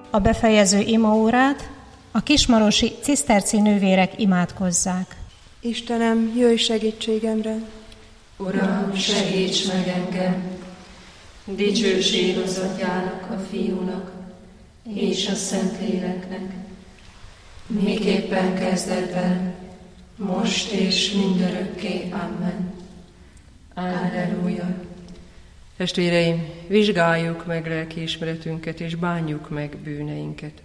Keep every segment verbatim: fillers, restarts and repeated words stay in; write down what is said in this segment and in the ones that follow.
a befejező imaórát a kismarosi ciszterci nővérek imádkozzák. Istenem, jöjj segítségemre! Uram, segíts meg engem! Dicsőség az Atyának, a Fiúnak és a Szentléleknek, miképpen kezdetben, most és mindörökké. Amen. Alleluja. Testvéreim, vizsgáljuk meg lelkiismeretünket, és bánjuk meg bűneinket.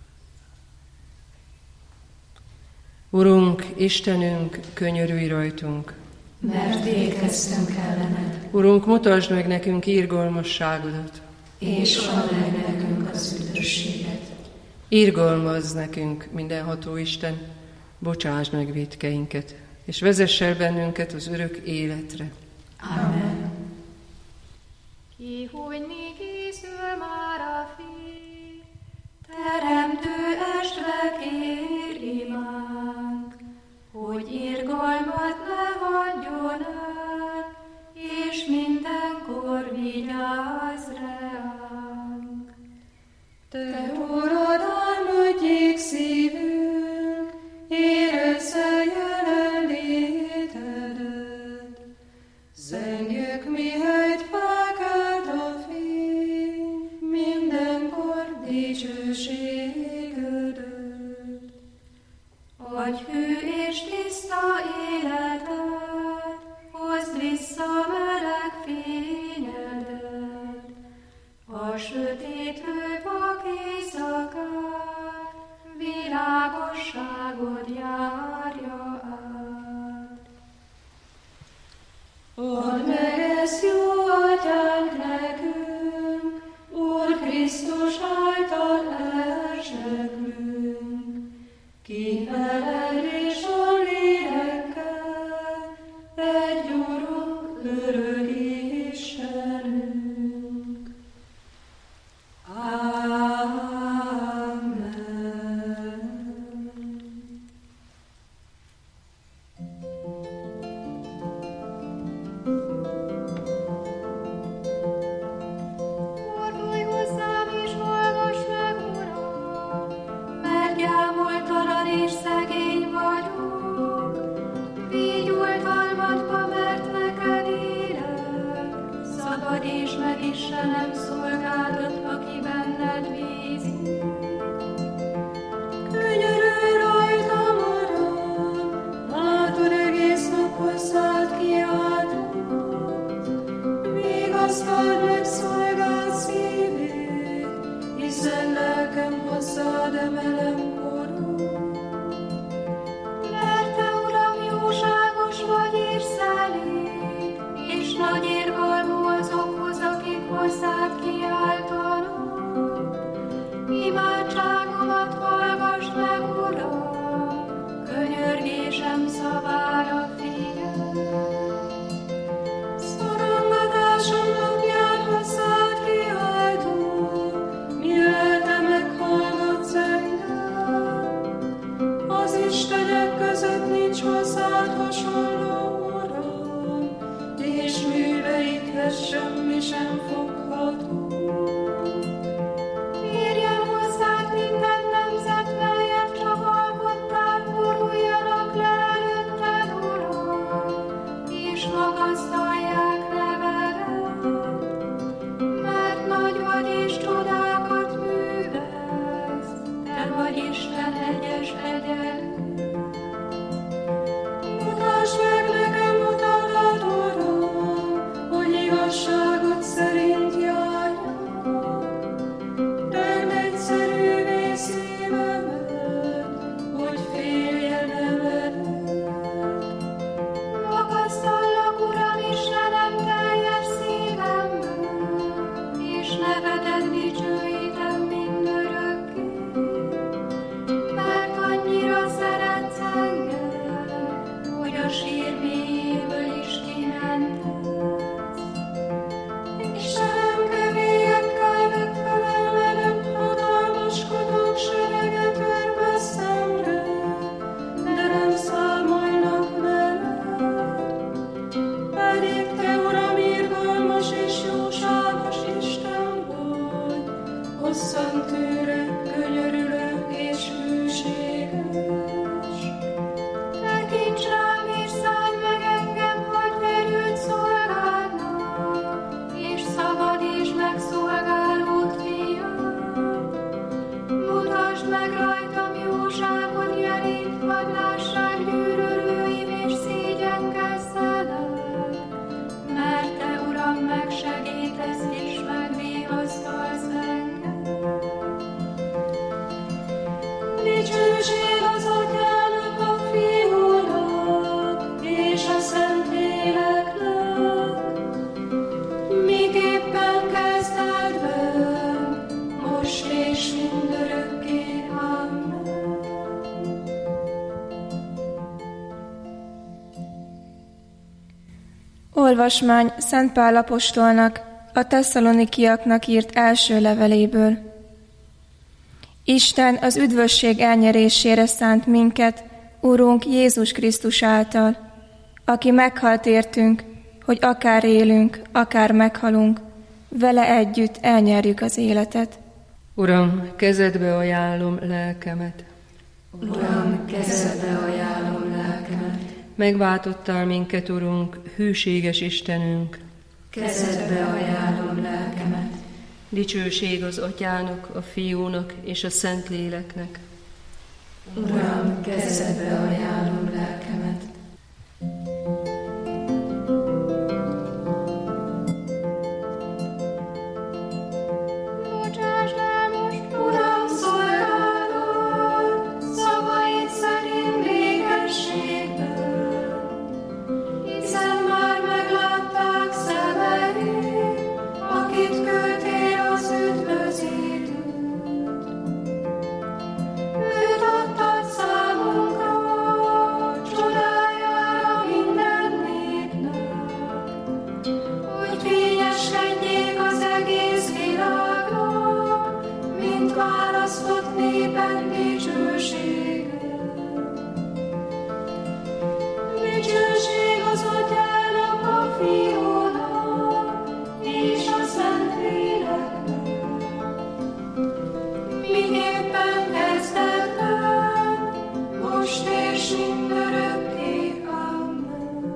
Urunk, Istenünk, könyörülj rajtunk! Mert vétkeztünk ellened. Urunk, mutasd meg nekünk irgalmasságodat, és add meg nekünk az üdvösséget. Irgalmazz nekünk, mindenható Isten, bocsásd meg vétkeinket, és vezess el bennünket az örök életre. Amen. Ki, hogy mi készül már a fény, Teremtő estva kér imánk, hogy irgalmat ne hagyjon el, és mindenkor vigyázz ránk. Te uradalmadjék szívünk, érezze jelenlétedet. Zengjük, mihelyt felkelt a fény, mindenkor dicsőségedet. Adj hű és tiszta életet, hozd vissza meleg fényedet. A sötétlő vak éjszakát, világosságod járja át. Add meg ezt, jó Atyánk, nekünk, Úr Krisztus által elsekünk, ki veled és a lélekkel, egy Urunk, örök Istenünk. Amen. fordulj hozzám és hallgass meg, Uram, Mert gyámoltalan és bosszantőre, könyörülő és hűséges. Tekints rám és szállj meg engem, hogy erőt szolgálnak, és szabadítsd meg szolgálód fiam. Mutasd meg rajtam jóságot jelét, hadd lássák gyűlölőim és szégyenkezzenek, mert te, Uram, megsegítesz és megvigasztalsz engem. Dicsőség az Atyának, a Fiúnak és a Szentléleknek, miképpen kezdetben, most és mindörökké. Amen. Olvasmány Szent Pál apostolnak a tesszalonikiaknak írt első leveléből. Isten az üdvösség elnyerésére szánt minket, Urunk Jézus Krisztus által, aki meghalt értünk, hogy akár élünk, akár meghalunk, vele együtt elnyerjük az életet. Uram, kezedbe ajánlom lelkemet. Uram, kezedbe ajánlom lelkemet. Megváltottál minket, Urunk, hűséges Istenünk. Kezedbe ajánlom lelkemet. Dicsőség az Atyának, a Fiúnak és a Szentléleknek. Uram, kezedbe ajánlom lelkemet. Bocsásd el most, Uram, szolgálod, szavaid szerint békességben, hiszen már meglátták szemeid, akit küldtél az üdvözítőt. Őt adtad számunkra, csodájára minden népnek, hogy fényeskedjék az egész világnak, mint választott néped dicsősége. Dicsőség az Atyának, a Fiúnak és a Szentléleknek, miképpen kezdetben, most és mindörökké. Amen.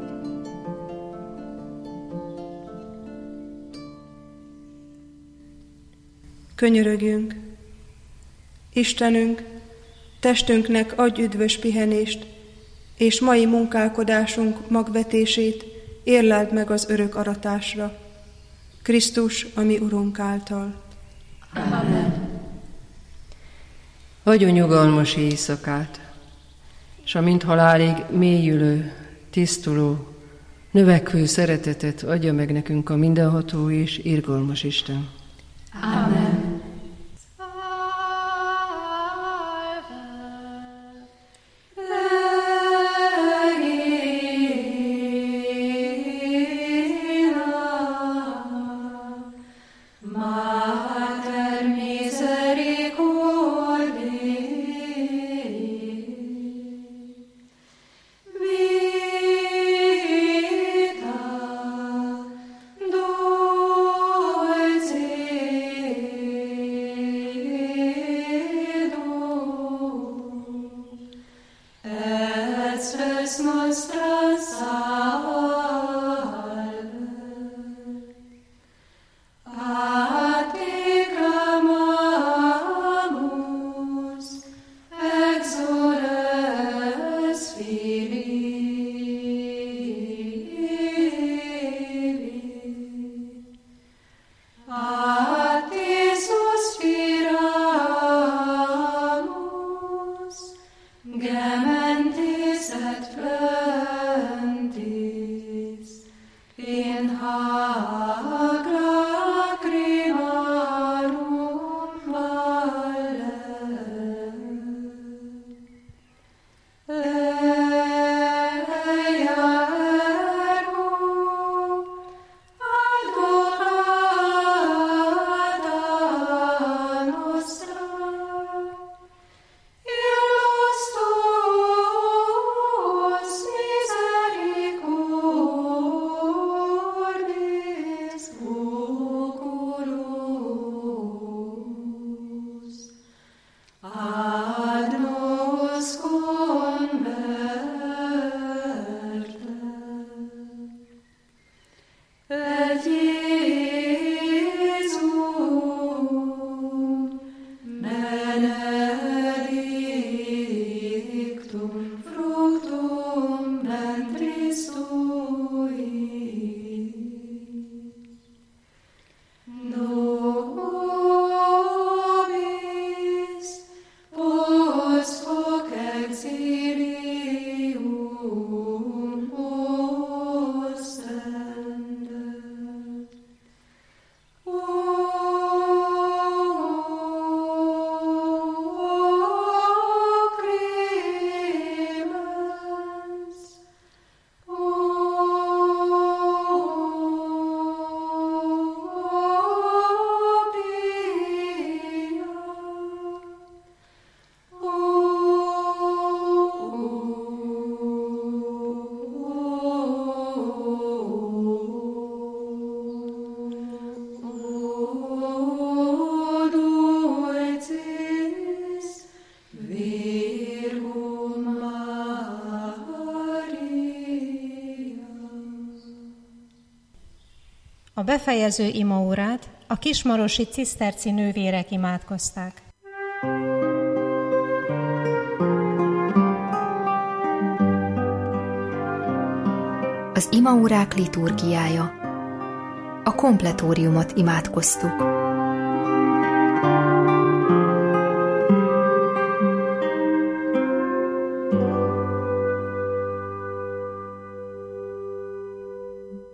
Könyörögjünk. Istenünk, testünknek adj üdvös pihenést, és mai munkálkodásunk magvetését érleld meg az örök aratásra. Krisztus, a mi Urunk által. Amen. Adjon nyugalmas éjszakát, s a mint halálig mélyülő, tisztuló, növekvő szeretetet adja meg nekünk a mindenható és irgalmas Isten. Amen. Vita, dolce befejező imaórát a kismarosi ciszterci nővérek imádkozták. Az imaórák liturgiája. A kompletóriumot imádkoztuk.